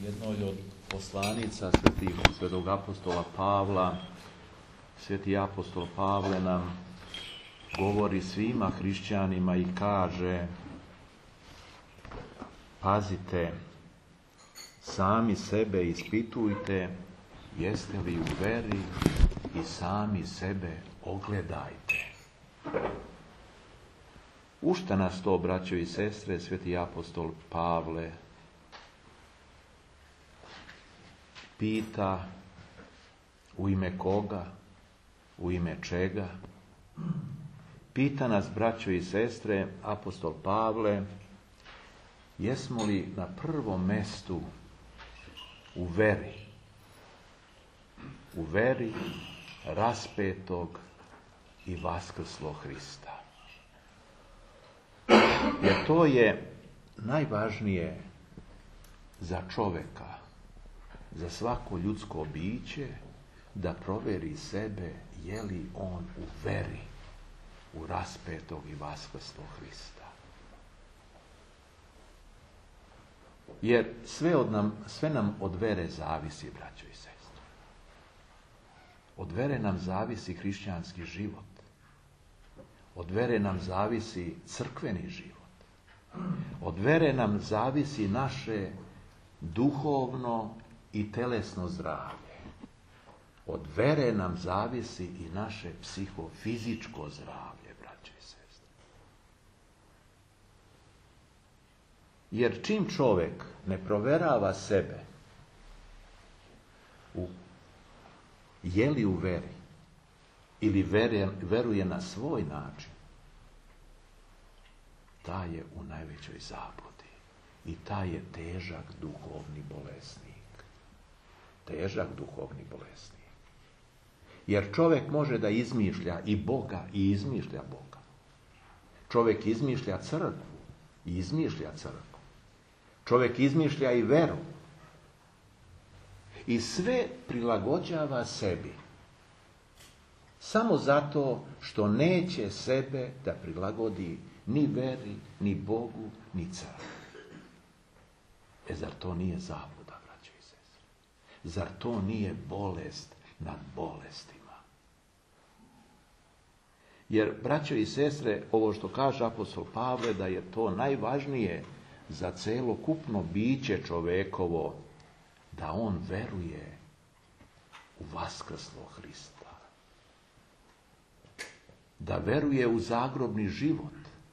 jednoj od poslanica svetog apostola Pavla, sveti apostol Pavle nam govori svima hrišćanima i kaže: pazite, sami sebe ispitujte, jeste li u veri, i sami sebe ogledajte. U šta nas to, braćo i sestre, sveti apostol Pavle pita? U ime koga? U ime čega? Pita nas, braćo i sestre, apostol Pavle, jesmo li na prvom mestu u veri? U veri raspetog i vaskrslog Hrista. Jer to je najvažnije za čoveka, za svako ljudsko biće, da proveri sebe je li on u veri, u raspetog i vaskrslog Hrista. Jer sve nam od vere zavisi, braćo i sestre. Od vere nam zavisi hrišćanski život. Od vere nam zavisi crkveni život. Od vere nam zavisi naše duhovno i telesno zdravlje. Od vere nam zavisi i naše psihofizičko zdravlje, braćo i sestre. Jer čim čovjek ne proverava sebe, je li u veri, ili veruje na svoj način, taj je u najvećoj zabludi. I taj je težak duhovni bolesnik. Težak duhovni bolesnik. Jer čovjek može da izmišlja i Boga i izmišlja Boga. Čovjek izmišlja crkvu i izmišlja crkvu. Čovjek izmišlja i veru. I sve prilagođava sebi. Samo zato što neće sebe da prilagodi ni veri, ni Bogu, ni crkvi. Zar to nije zabluda, braćo i sestre? Zar to nije bolest nad bolestima? Jer, braćo i sestre, ovo što kaže apostol Pavle, da je to najvažnije za celokupno biće čovekovo, da on veruje u vaskrslog Hrista. Da veruje u zagrobni život.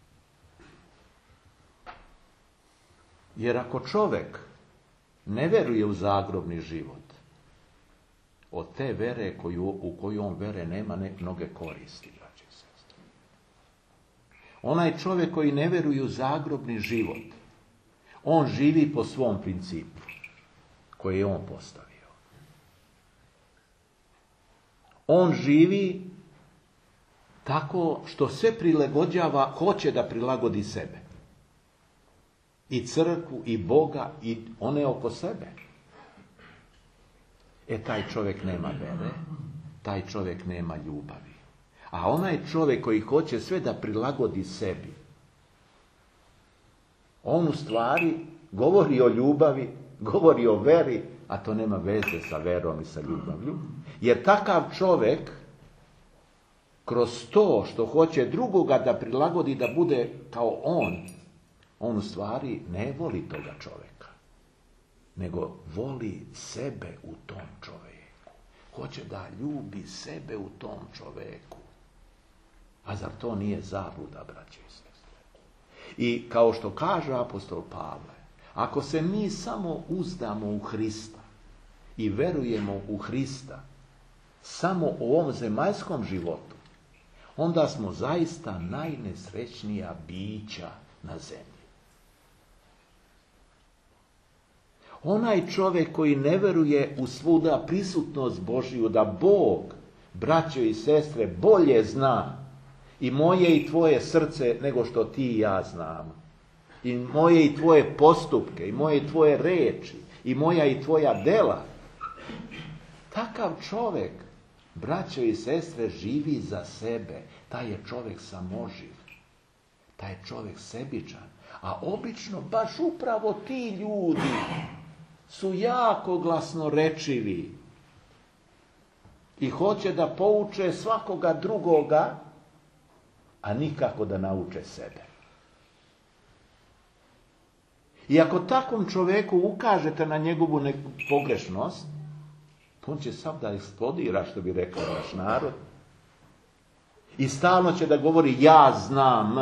Jer ako čovjek ne veruje u zagrobni život, od te vere u koju on vere nema mnoge koristi, braće i sestre. Onaj čovjek koji ne veruje u zagrobni život, on živi po svom principu koji je on postavio. On živi tako što sve prilagođava, hoće da prilagodi sebe. I crkvu, i Boga, i one oko sebe. Taj čovjek nema vere, taj čovjek nema ljubavi. A onaj čovjek koji hoće sve da prilagodi sebi, on u stvari govori o ljubavi, govori o veri, a to nema veze sa verom i sa ljubavlju. Jer takav čovjek, kroz to što hoće drugoga da prilagodi da bude kao on u stvari ne voli toga čovjeka, nego voli sebe u tom čovjeku. Hoće da ljubi sebe u tom čovjeku. A zar to nije zabluda, braće i sestre? I kao što kaže apostol Pavle, ako se mi samo uzdamo u Hrista i verujemo u Hrista samo u ovom zemaljskom životu, onda smo zaista najnesrećnija bića na zemlji. Onaj čovjek koji ne veruje u svuda prisutnost Božiju, da Bog, braćo i sestre, bolje zna i moje i tvoje srce nego što ti i ja znamo. I moje i tvoje postupke, i moje i tvoje reči, i moja i tvoja dela. Takav čovjek, braćo i sestre, živi za sebe. Taj je čovjek samoživ. Taj je čovjek sebičan. A obično baš upravo ti ljudi su jako glasnorečivi i hoće da pouče svakoga drugoga, a nikako da nauče sebe. I ako takvom čovjeku ukažete na njegovu pogrešnost, on će sam da eksplodira, što bi rekao naš narod, i stalno će da govori ja znam.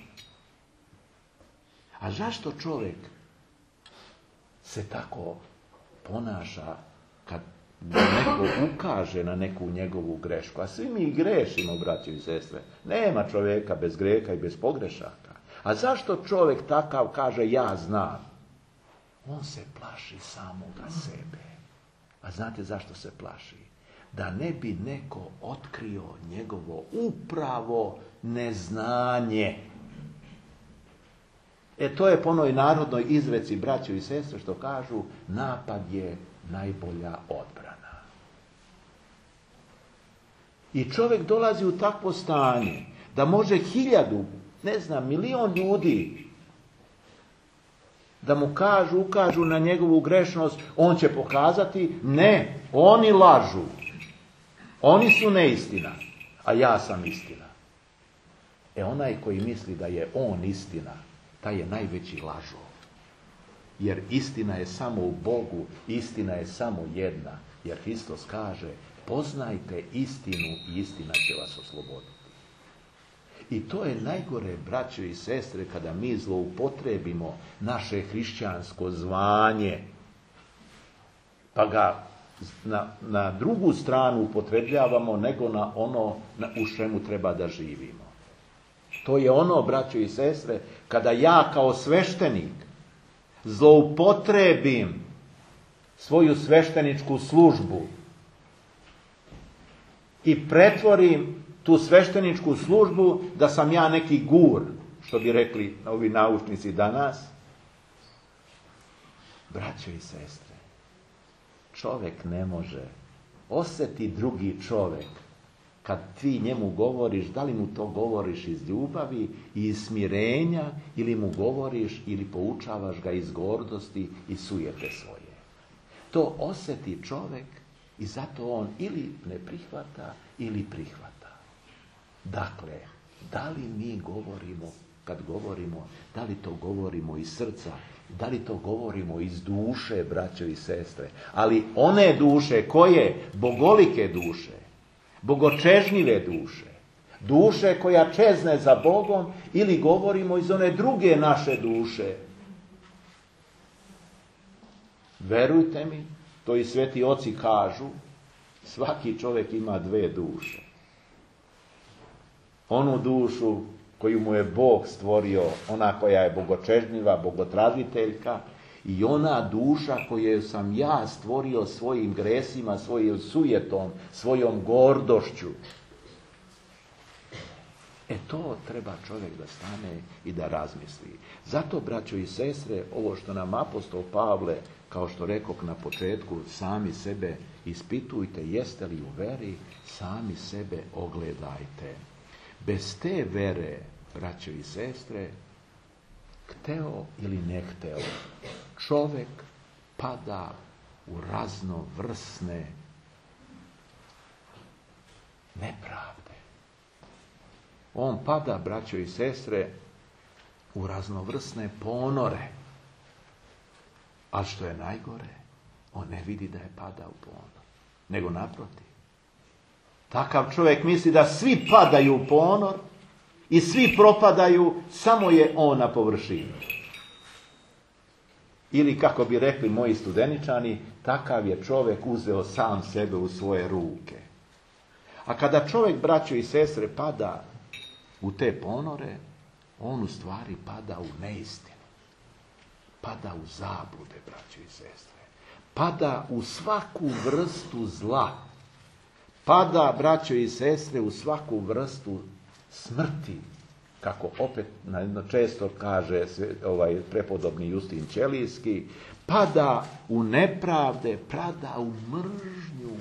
A zašto čovjek se tako ponaša kad neko ukaže na neku njegovu grešku? A svi mi grešimo, braćo i sestre. Nema čovjeka bez greha i bez pogrešaka. A zašto čovjek takav kaže ja znam? On se plaši samoga sebe. A znate zašto se plaši? Da ne bi neko otkrio njegovo upravo neznanje. To je po onoj narodnoj izreci, braćo i sestre, što kažu, napad je najbolja odbrana. I čovjek dolazi u takvo stanje da može 1000, 1.000.000 ljudi da mu ukažu na njegovu grešnost, on će pokazati, ne, oni lažu. Oni su neistina, a ja sam istina. Onaj koji misli da je on istina, taj je najveći lažov. Jer istina je samo u Bogu, istina je samo jedna. Jer Hristos kaže, poznajte istinu i istina će vas osloboditi. I to je najgore, braćo i sestre, kada mi zloupotrebimo naše hrišćansko zvanje, pa ga na drugu stranu upotrebljavamo nego na ono u čemu treba da živimo. To je ono, braćo i sestre, kada ja kao sveštenik zloupotrebim svoju svešteničku službu i pretvorim tu svešteničku službu da sam ja neki gur, što bi rekli ovi naučnici danas. Braćo i sestre, čovjek ne može, osjeti drugi čovjek kad ti njemu govoriš, da li mu to govoriš iz ljubavi i iz smirenja, ili mu govoriš ili poučavaš ga iz gordosti i sujete svoje. To osjeti čovjek i zato on ili ne prihvata ili prihvata. Dakle, da li mi govorimo, kad govorimo, da li to govorimo iz srca, da li to govorimo iz duše, braćo i sestre, ali one duše koje, bogolike duše, bogočežnjive duše, duše koja čezne za Bogom, ili govorimo iz one druge naše duše. Verujte mi, to i sveti oci kažu, svaki čovjek ima 2 duše. Onu dušu koju mu je Bog stvorio, ona koja je bogočežnjiva, bogotražiteljka, i ona duša koju sam ja stvorio svojim gresima, svojim sujetom, svojom gordošću. To treba čovjek da stane i da razmisli. Zato, braćo i sestre, ovo što nam apostol Pavle, kao što rekok na početku, sami sebe ispitujte, jeste li u veri, sami sebe ogledajte. Bez te vere, braćo i sestre, hteo ili ne hteo, čovjek pada u raznovrsne nepravde. On pada, braćo i sestre, u raznovrsne ponore. A što je najgore, on ne vidi da je pada u ponor, nego naprotiv. Takav čovjek misli da svi padaju u ponor i svi propadaju, samo je on na površini. Ili, kako bi rekli moji studeničani, takav je čovjek uzeo sam sebe u svoje ruke. A kada čovjek, braćo i sestre, pada u te ponore, on u stvari pada u neistinu. Pada u zablude, braćo i sestre. Pada u svaku vrstu zla. Pada, braćo i sestre, u svaku vrstu smrti. Kako opet često kaže prepodobni Justin Ćelijski, pada u nepravde, pada u mržnju.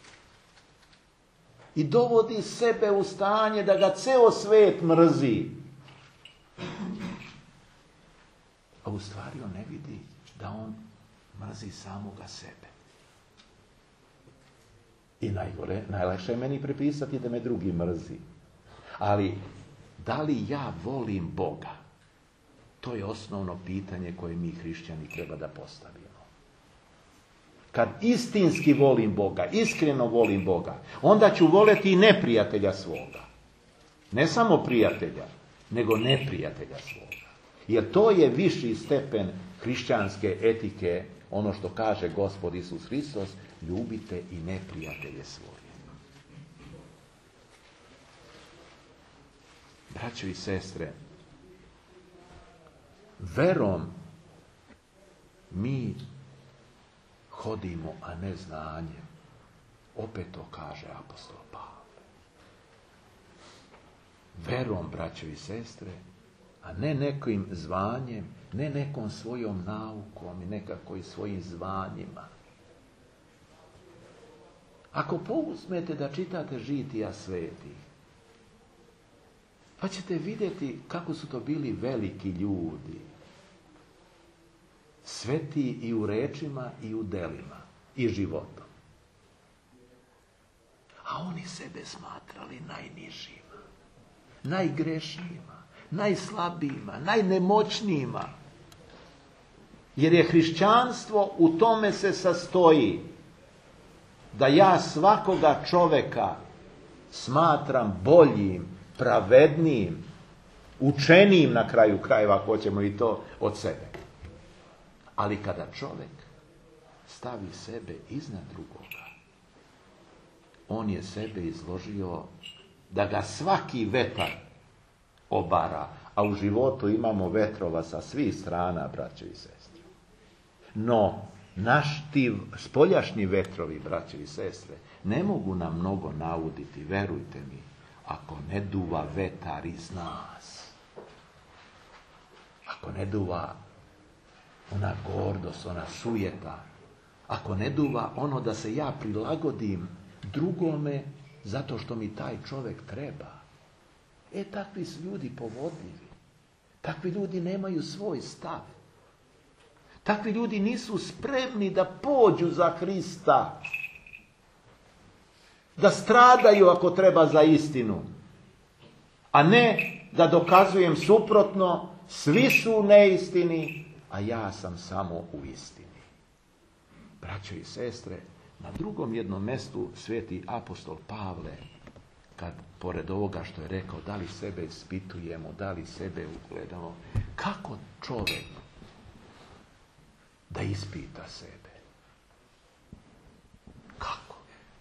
I dovodi sebe u stanje da ga ceo svet mrzi. A u stvari on ne vidi da on mrzi samoga sebe. I najlakše je meni prepisati da me drugi mrzi. Ali, da li ja volim Boga? To je osnovno pitanje koje mi hrišćani treba da postavimo. Kad istinski volim Boga, iskreno volim Boga, onda ću voleti i neprijatelja svoga. Ne samo prijatelja, nego neprijatelja svoga. Jer to je viši stepen hrišćanske etike, ono što kaže Gospod Isus Hristos, ljubite i neprijatelje svoje. Braćo i sestre, verom mi hodimo, a ne znanjem. Opet to kaže apostol Pavle. Verom, braćo i sestre, a ne nekim zvanjem, ne nekom svojom naukom i nekako i svojim zvanjima. Ako pouzmete da čitate žitija svetih, pa ćete vidjeti kako su to bili veliki ljudi. Sveti i u rečima i u delima i životom. A oni sebe smatrali najnižima, najgrešnijima, najslabijima, najnemoćnijima. Jer je hrišćanstvo u tome se sastoji da ja svakoga čoveka smatram boljim, pravednijim, učenijim na kraju krajeva, ako hoćemo i to, od sebe. Ali kada čovjek stavi sebe iznad drugoga, on je sebe izložio da ga svaki vetar obara, a u životu imamo vetrova sa svih strana, braćo i sestre. No, ti spoljašnji vetrovi, braćo i sestre, ne mogu nam mnogo nauditi, verujte mi, ako ne duva vetar iz nas. Ako ne duva ona gordost, ona sujeta, ako ne duva ono da se ja prilagodim drugome zato što mi taj čovjek treba. Takvi su ljudi povodljivi. Takvi ljudi nemaju svoj stav. Takvi ljudi nisu spremni da pođu za Hrista. Da stradaju ako treba za istinu. A ne da dokazujem suprotno, svi su u neistini, a ja sam samo u istini. Braćo i sestre, na drugom jednom mjestu sveti apostol Pavle, kad pored ovoga što je rekao, da li sebe ispitujemo, da li sebe ugledamo, kako čovjek da ispita sebe? Kako?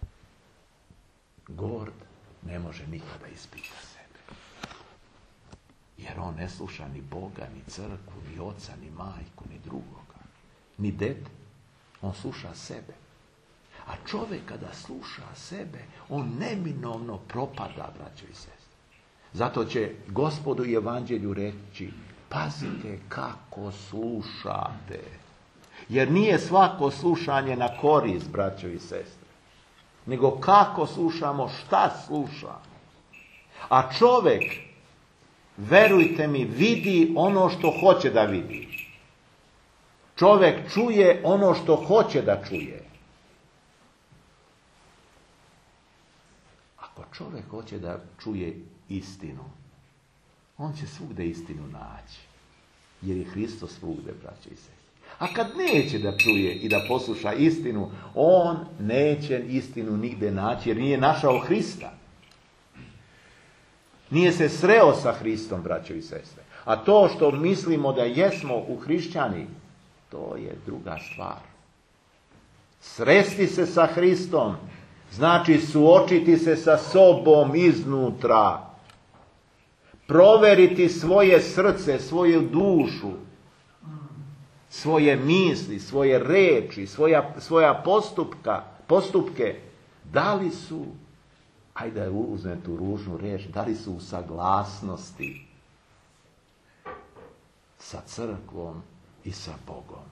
Gord ne može nikada ispita sebe. Jer on ne sluša ni Boga, ni crkvu, ni oca, ni majku, ni drugoga. Ni dete. On sluša sebe. A čovjek kada sluša sebe, on neminovno propada, braćo i sestre. Zato će Gospodu i Evanđelju reći, pazite kako slušate. Jer nije svako slušanje na korist, braćo i sestre. Nego kako slušamo, šta slušamo. A čovjek, verujte mi, vidi ono što hoće da vidi. Čovjek čuje ono što hoće da čuje. Ako čovjek hoće da čuje istinu, on će svugdje istinu naći. Jer je Hristos svugdje, braće i sestre. A kad neće da čuje i da posluša istinu, on neće istinu nigdje naći, jer nije našao Hrista. Nije se sreo sa Hristom, braćo i sestre. A to što mislimo da jesmo u hrišćani, to je druga stvar. Sresti se sa Hristom znači suočiti se sa sobom iznutra. Proveriti svoje srce, svoju dušu, svoje misli, svoje reči, svoja postupke. Da li su, ajde da uzmem tu ružnu riječ, da li su u saglasnosti sa crkvom i sa Bogom.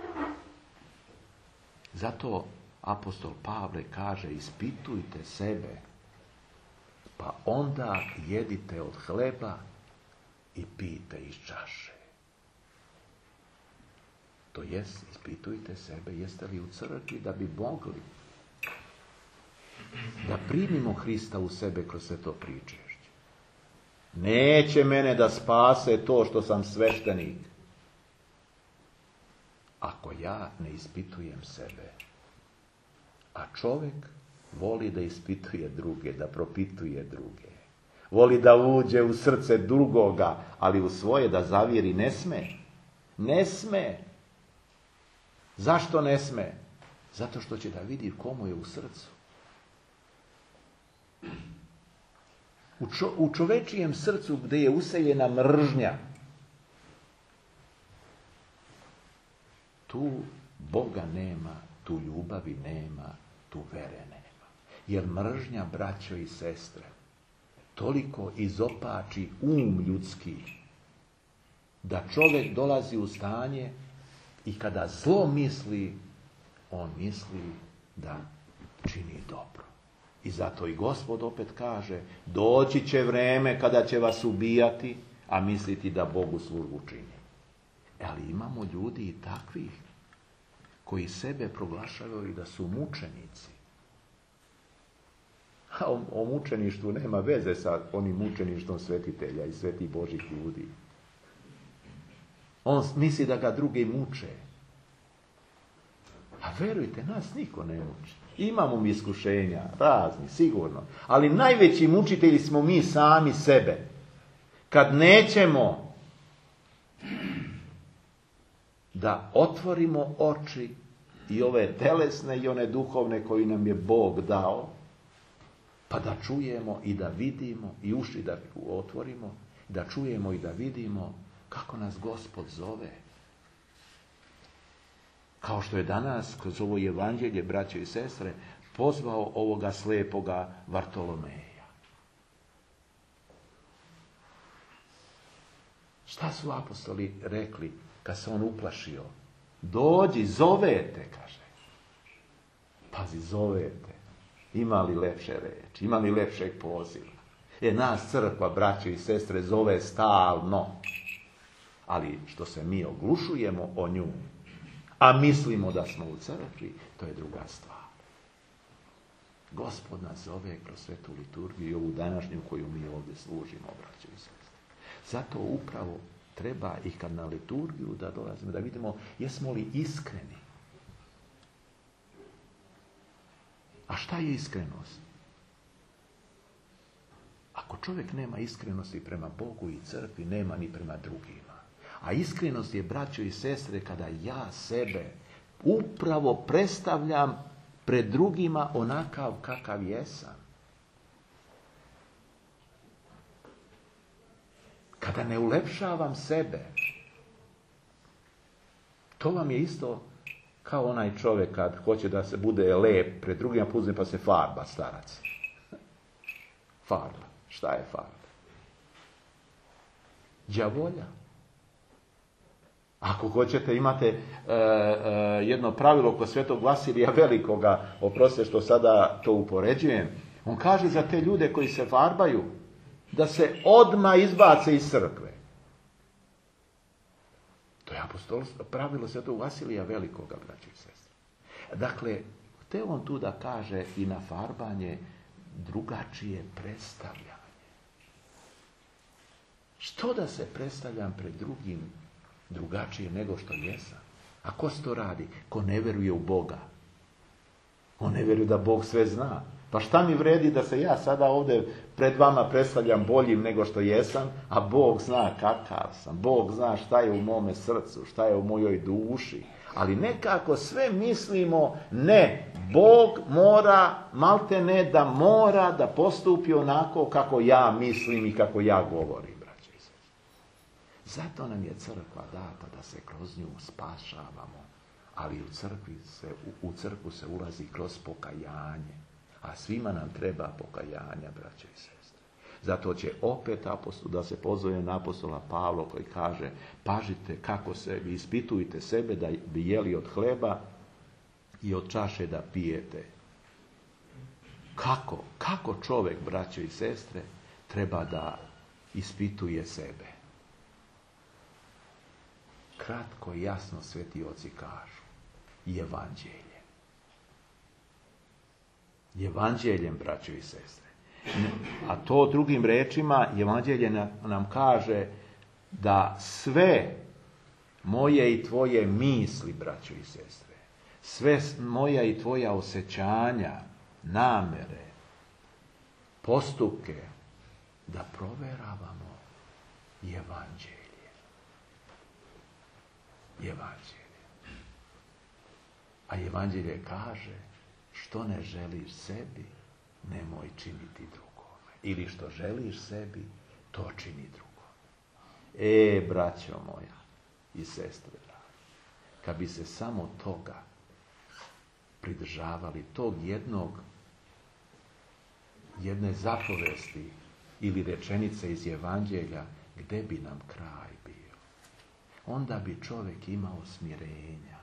Zato apostol Pavle kaže, ispitujte sebe, pa onda jedite od hleba i pijte iz čaše. To jest, ispitujte sebe, jeste li u crkvi da bi mogli da primimo Hrista u sebe kroz sve to pričešće. Neće mene da spase to što sam sveštenik, ako ja ne ispitujem sebe. A čovjek voli da ispituje druge, da propituje druge. Voli da uđe u srce drugoga, ali u svoje da zavjeri ne sme. Ne sme. Zašto ne sme? Zato što će da vidi komu je u srcu. U čovečijem srcu gdje je useljena mržnja, tu Boga nema, tu ljubavi nema, tu vere nema. Jer mržnja, braćo i sestre, toliko izopači ljudski, da čovjek dolazi u stanje i kada zlo misli, on misli da čini dobro. I zato i Gospod opet kaže, doći će vreme kada će vas ubijati, a misliti da Bogu službu čini. Ali imamo ljudi i takvih koji sebe proglašavaju da su mučenici. A o mučeništvu nema veze sa onim mučeništvom svetitelja i svetih Božih ljudi. On misli da ga drugi muče. A verujte, nas niko ne muči. Imamo mi iskušenja, razni, sigurno. Ali najveći mučitelji smo mi sami sebe. Kad nećemo da otvorimo oči i ove telesne i one duhovne koje nam je Bog dao, pa da čujemo i da vidimo i uši da otvorimo, da čujemo i da vidimo kako nas Gospod zove. Kao što je danas kroz ovo evanđelje, braćo i sestre, pozvao ovoga slepoga Vartolomeja. Šta su apostoli rekli kad se on uplašio? Dođi, zovete, kaže. Pazi, zovete. Ima li lepše reči? Ima li lepšeg poziva? Nas crkva, braćo i sestre, zove stalno. Ali što se mi oglušujemo o nju, a mislimo da smo u crkvi, to je druga stvar. Gospod nas zove kroz svetu liturgiju i ovu današnju koju mi ovdje služimo, braćo i sestre. Zato upravo treba i kad na liturgiju da dolazimo, da vidimo jesmo li iskreni. A šta je iskrenost? Ako čovjek nema iskrenosti prema Bogu i crkvi, nema ni prema drugima. A iskrenost je, braćo i sestre, kada ja sebe upravo predstavljam pred drugima onakav kakav jesam. Kada ne ulepšavam sebe. To vam je isto kao onaj čovjek kad hoće da se bude lep pred drugima, uzme pa se farba, starac. Farba. Šta je farba? Đavolja. Ako hoćete, imate jedno pravilo kod svetog Vasilija Velikoga, oprostite što sada to upoređujem, on kaže za te ljude koji se farbaju, da se odmah izbace iz crkve. To je pravilo svetog Vasilija Velikoga, braći i sestre. Dakle, hteo on tu da kaže i na farbanje drugačije predstavljanje. Što da se predstavljam pred drugim drugačije nego što jesam? A ko se to radi? Ko ne veruje u Boga. On ne veruje da Bog sve zna. Pa šta mi vredi da se ja sada ovdje pred vama predstavljam boljim nego što jesam, a Bog zna kakav sam. Bog zna šta je u mome srcu, šta je u mojoj duši. Ali nekako sve mislimo, ne, Bog mora, malte ne, da mora da postupi onako kako ja mislim i kako ja govorim. Zato nam je crkva data da se kroz nju spašavamo, ali u crkvu se ulazi kroz pokajanje, a svima nam treba pokajanja, braće i sestre. Zato će opet da se pozove na apostola Pavla koji kaže, pažite kako se, ispitujte sebe da bi jeli od hleba i od čaše da pijete. Kako čovjek, braće i sestre, treba da ispituje sebe? kratko i jasno sveti oci kažu. Evanđeljem. Evanđeljem, braćo i sestre. A to drugim rečima, Evanđelje nam kaže da sve moje i tvoje misli, braćo i sestre, sve moja i tvoja osjećanja, namere, postupke, da proveravamo Evanđelje. Evanđelje. A Evanđelje kaže, što ne želiš sebi, nemoj činiti drugome. Ili što želiš sebi, to čini drugome. Braćo moja i sestre, kad bi se samo toga pridržavali, tog jedne zapovesti ili rečenice iz Evanđelja, gde bi nam kraj bio? Onda bi čovjek imao smirenja.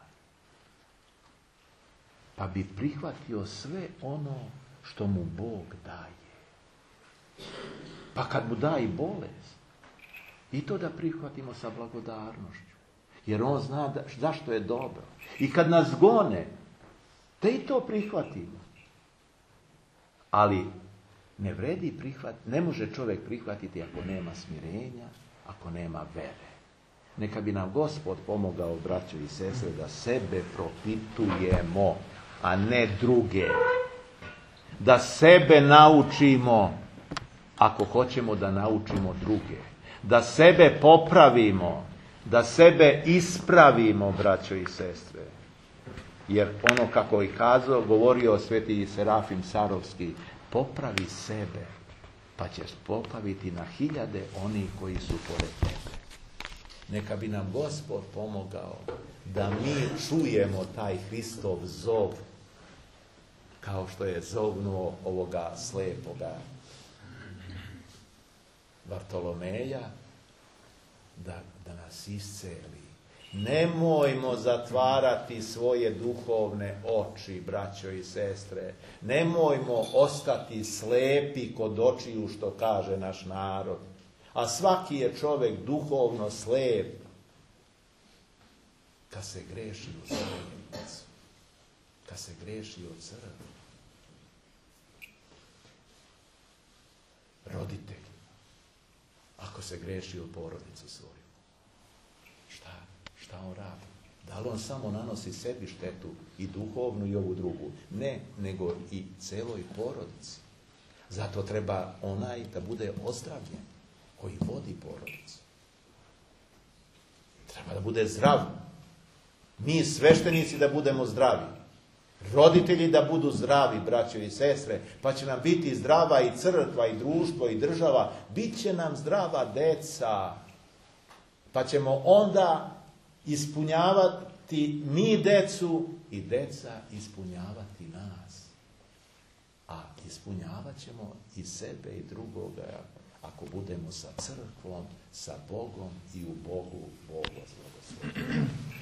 Pa bi prihvatio sve ono što mu Bog daje. Pa kad mu da i bolest, i to da prihvatimo sa blagodarnošću. Jer on zna zašto je dobro. I kad nas gone, te i to prihvatimo. Ali ne može čovjek prihvatiti ako nema smirenja, ako nema vere. Neka bi nam Gospod pomogao, braćo i sestre, da sebe propitujemo, a ne druge. Da sebe naučimo, ako hoćemo da naučimo druge. Da sebe popravimo, da sebe ispravimo, braćo i sestre. Jer ono kako je govorio sveti Serafim Sarovski, popravi sebe, pa ćeš popraviti na 1000 onih koji su pored tebe. Neka bi nam Gospod pomogao da mi čujemo taj Hristov zov, kao što je zovnuo ovoga slepoga Bartolomeja, da nas isceli. Nemojmo zatvarati svoje duhovne oči, braćo i sestre. Nemojmo ostati slepi kod očiju, što kaže naš narod. A svaki je čovjek duhovno slep kad se greši u zajednicu, kad se greši u crkvi. Roditelji, ako se greši u porodicu svoju, šta on radi? Da li on samo nanosi sebi štetu, i duhovnu i ovu drugu? Ne, nego i celoj porodici. Zato treba onaj da bude ozdravljen, koji vodi porodicu. Treba da bude zdrav. Mi sveštenici da budemo zdravi. Roditelji da budu zdravi, braćo i sestre, pa će nam biti zdrava i crkva, i društvo, i država. Biće nam zdrava deca. Pa ćemo onda ispunjavati mi decu i deca ispunjavati nas. A ispunjavat ćemo i sebe i drugoga ako budemo sa crkvom, sa Bogom i u Bogu Bog vas blagoslovi.